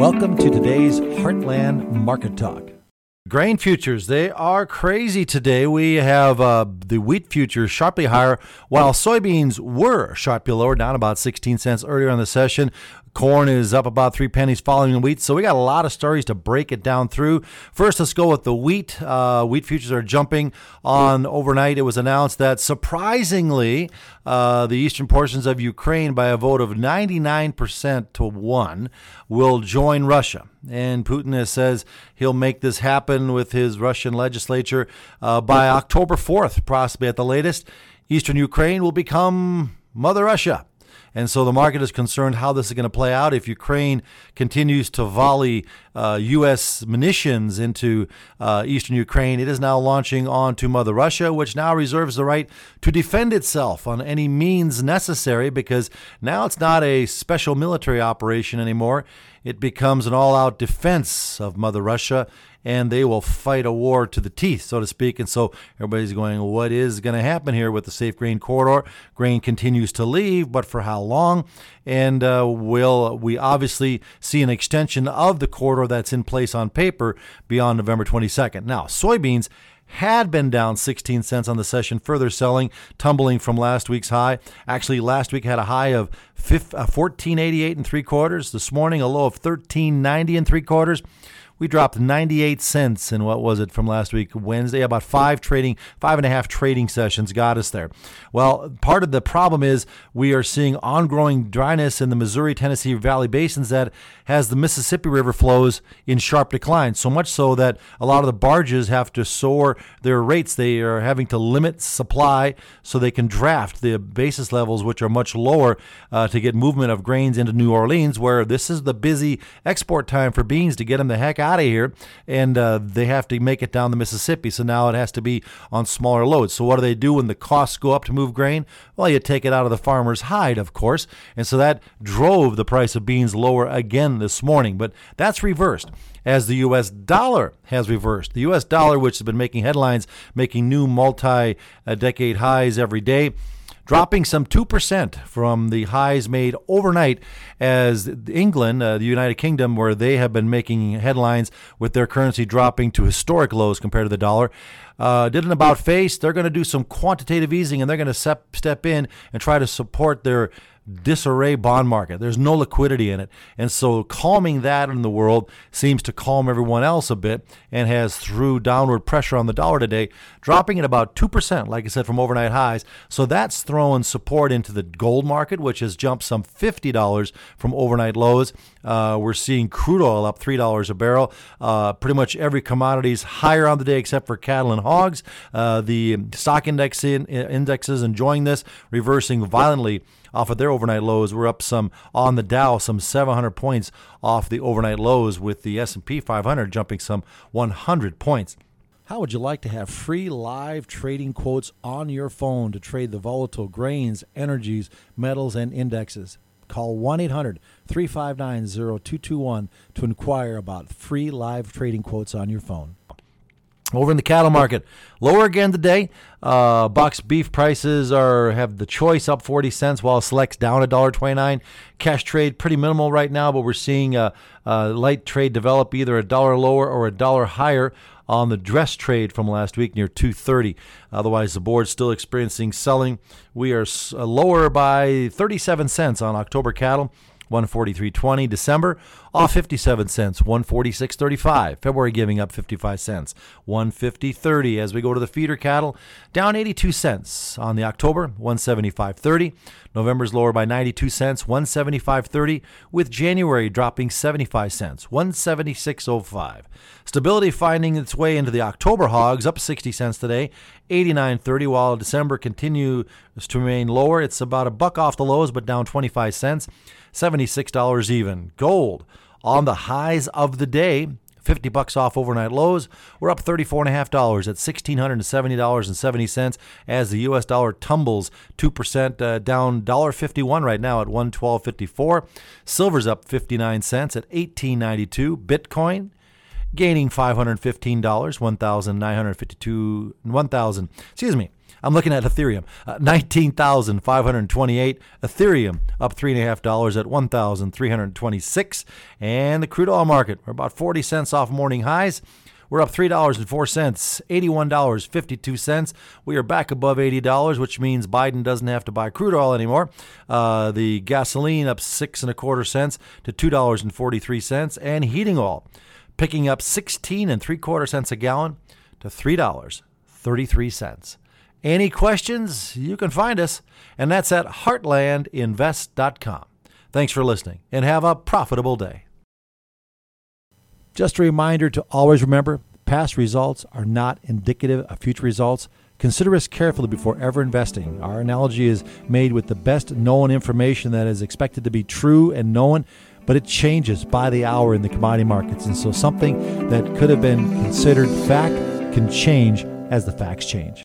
Welcome to today's Heartland Market Talk. Grain futures, they are crazy today. We have the wheat futures sharply higher, while soybeans were sharply lower, down about 16 cents earlier in the session. Corn is up about 3 pennies following the wheat. So we got a lot of stories to break it down through. First, let's go with the wheat. Wheat futures are jumping on overnight. It was announced that surprisingly, the eastern portions of Ukraine, by a vote of 99% to 1, will join Russia. And Putin says he'll make this happen with his Russian legislature by October 4th, possibly at the latest. Eastern Ukraine will become Mother Russia. And so the market is concerned how this is going to play out if Ukraine continues to volley U.S. munitions into eastern Ukraine. It is now launching on to Mother Russia, which now reserves the right to defend itself on any means necessary, because now it's not a special military operation anymore. It becomes an all-out defense of Mother Russia, and they will fight a war to the teeth, so to speak. And so everybody's going, what is going to happen here with the safe grain corridor? Grain continues to leave, but for how long? And will we obviously see an extension of the corridor that's in place on paper beyond November 22nd? Now, soybeans had been down 16 cents on the session, further selling, tumbling from last week's high. Actually, last week had a high of 14.88 and 3/4. This morning, a low of 13.90 and 3/4. We dropped 98 cents in, what was it, from last week, Wednesday? About 5.5 trading sessions got us there. Well, part of the problem is we are seeing ongoing dryness in the Missouri, Tennessee Valley basins that has the Mississippi River flows in sharp decline, so much so that a lot of the barges have to soar their rates. They are having to limit supply so they can draft the basis levels, which are much lower, to get movement of grains into New Orleans, where this is the busy export time for beans to get them the heck out of here, and they have to make it down the Mississippi. So now it has to be on smaller loads. So what do they do when the costs go up to move grain? Well, you take it out of the farmer's hide, of course, and so that drove the price of beans lower again this morning. But that's reversed as the U.S. dollar has reversed. The U.S. dollar, which has been making headlines, making new multi-decade highs every day, dropping some 2% from the highs made overnight, as England, the United Kingdom, where they have been making headlines with their currency dropping to historic lows compared to the dollar, did an about face. They're going to do some quantitative easing, and they're going to step in and try to support their disarray bond market. There's no liquidity in it. And so calming that in the world seems to calm everyone else a bit, and has threw downward pressure on the dollar today, dropping at about 2%, like I said, from overnight highs. So that's throwing support into the gold market, which has jumped some $50 from overnight lows. We're seeing crude oil up $3 a barrel. Pretty much every commodity is higher on the day except for cattle and hogs. The stock indexes enjoying this, reversing violently off of their overnight lows. We're up some on the Dow, some 700 points off the overnight lows, with the S&P 500 jumping some 100 points. How would you like to have free live trading quotes on your phone to trade the volatile grains, energies, metals, and indexes? Call 1-800-359-0221 to inquire about free live trading quotes on your phone. Over in the cattle market, lower again today. Box beef prices have the choice up 40 cents, while select's down $1.29. Cash trade pretty minimal right now, but we're seeing light trade develop, either $1 lower or $1 higher on the dress trade from last week near 230. Otherwise, the board's still experiencing selling. We are lower by 37 cents on October cattle, 143.20. December off 57 cents, 146.35. February giving up 55 cents, 150.30. As we go to the feeder cattle, down 82 cents on the October, 175.30. November's lower by 92 cents, 175.30, with January dropping 75 cents, 176.05. Stability finding its way into the October hogs, up 60 cents today, 89.30, while December continues to remain lower. It's about a buck off the lows, but down 25 cents, $76 even. Gold on the highs of the day, $50 off overnight lows. We're up $34.50 at $1,670.70 as the U.S. dollar tumbles 2%, down $1.51 right now at $112.54. Silver's up 59 cents at $18.92. Bitcoin gaining $515, I'm looking at Ethereum, 19,528. Ethereum up $3.50 at 1,326. And the crude oil market, we're about 40 cents off morning highs. We're up $3.04, $81.52. We are back above $80, which means Biden doesn't have to buy crude oil anymore. The gasoline up 6.25 cents to $2.43, and heating oil picking up 16.75 cents a gallon to $3.33. Any questions? You can find us, and that's at heartlandinvest.com. Thanks for listening, and have a profitable day. Just a reminder to always remember, past results are not indicative of future results. Consider us carefully before ever investing. Our analogy is made with the best known information that is expected to be true and known, but it changes by the hour in the commodity markets. And so something that could have been considered fact can change as the facts change.